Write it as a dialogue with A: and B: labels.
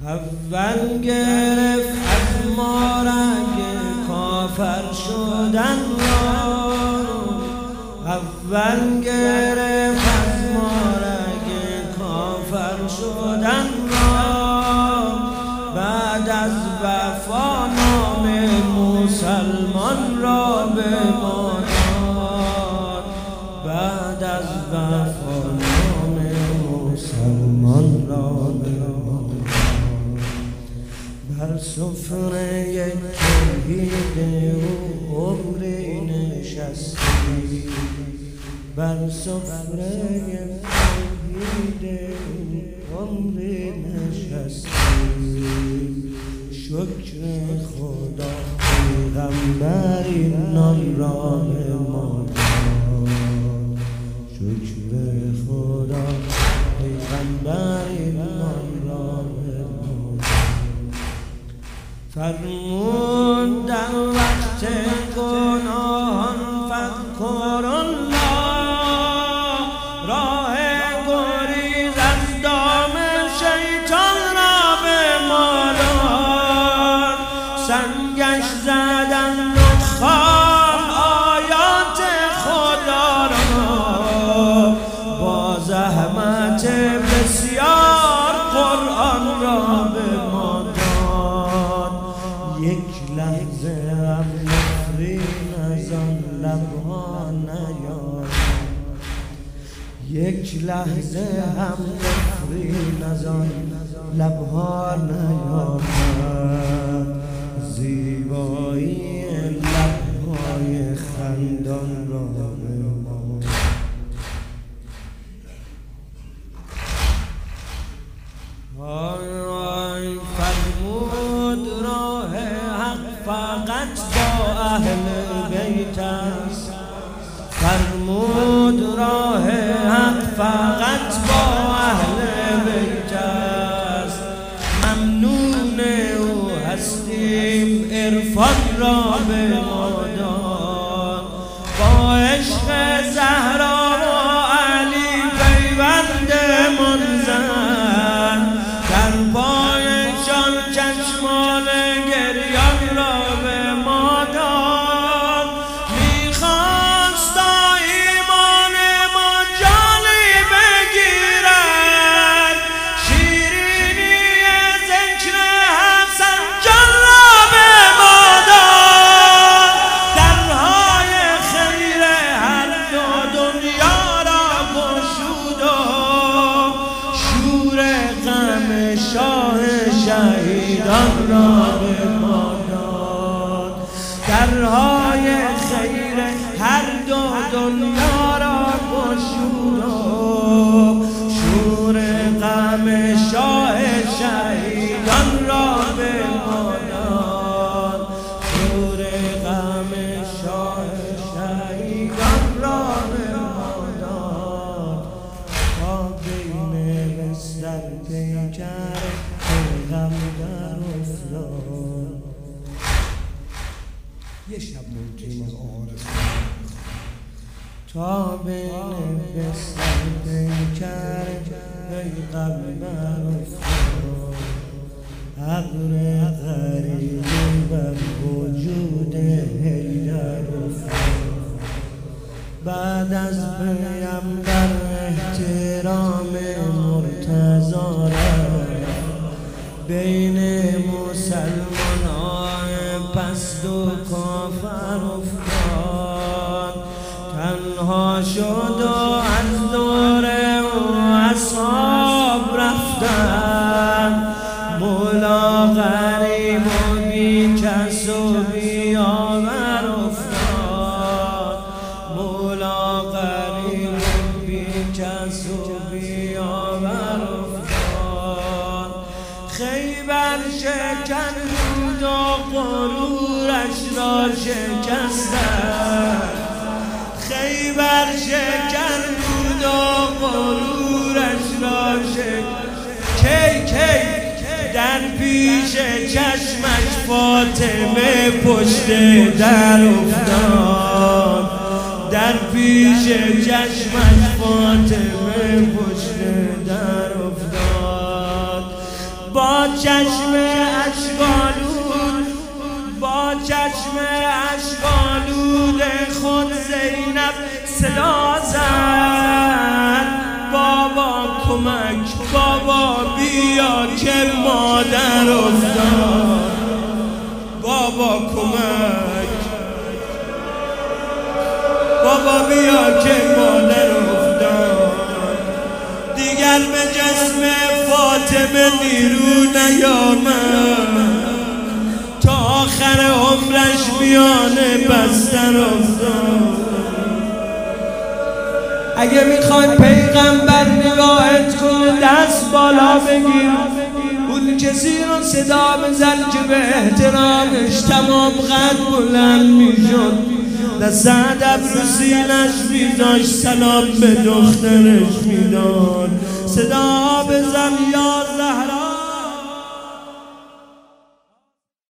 A: اول گرفت از ما رنگ کافر شدن را، اول گرفت از ما رنگ کافر شدن را، بعد از وفا نام مسلمان را به ما داد، بعد از وفا نام مسلمان را به ما داد. بر سفره توحید او عمری نشستی، بر سفره توحید او عمری نشستی. شکر خدا پیغمبری نان را به ما داد، شکر خدا پیغمبری نان را به ما داد. فرمود در وقت گناهان فذکر الله، راه گریز از دام شیطان را به ما داد. سنگش زدند و خواند آیات خدا را، با زحمت بسیار قرآن را به ما داد. یک لحظه هم نفرین از آن لبها نیامد، یک لحظه هم نفرین از آن لبها نیامد. زیبایی لبهای خندان را به ما داد. فرمود راه حق فقط با اهل بیت است، فرمود راه حق فقط با اهل بیت است. ممنون او هستیم عرفان را به ما داد، با عشق زهرا و علی پیوند منزل، در پایشان چشمان گریان را به ما داد. میخواست تا ایمان ما جانی بگیرد، شیرینی ذکر حسن جان را به ما داد. درهای خیر هر دو دنیا را گشود و شور غم شاه شهیدان را به ما داد. درهای خیر هر دو دنیا را گشود و شور غم شاه شهیدان را به ما داد، شور غم شاه شهیدان را به ما داد. تا بین بستر پیکر پیغمبر افتاد. یه شب ممکن از آرز تا بین بستر پیکر پیغمبر افتاد. عقل غریبی بر وجود حیدر افتاد. بعد از پیغمبر احترام مرتضی بین مسلمان پست و کافر افتاد. تنها شد و از دور او اصحاب رفتن، مولا غریب و بی کس و بی آور افتاد، مولا غریب و بی کس و بی آور افتاد. خیبر شکند و غرورش را شکستند، خیبر شکند و غرورش را شکستند. کی در پیش چشمش فاطمه پشت در افتاد، در پیش چشمش فاطمه پشت در افتاد. با چشم اشکالود، با چشم اشکالود خود زینب صدا زد بابا کمک، بابا بیا که مادر افتاد، بابا کمک، بابا بیا که مادر افتاد. دیگر به جسم فاطمه نیرو نیامد، تا آخر عمرش میانه بستر افتاد. اگه میخوای پیغمبر نگاهت کنه دست بالا بگیر، اون کسی رو صدا بزن که به احترامش تمام قد بلند میشد، دست ادب رو سینش میذاشت، سلام به دخترش میداد.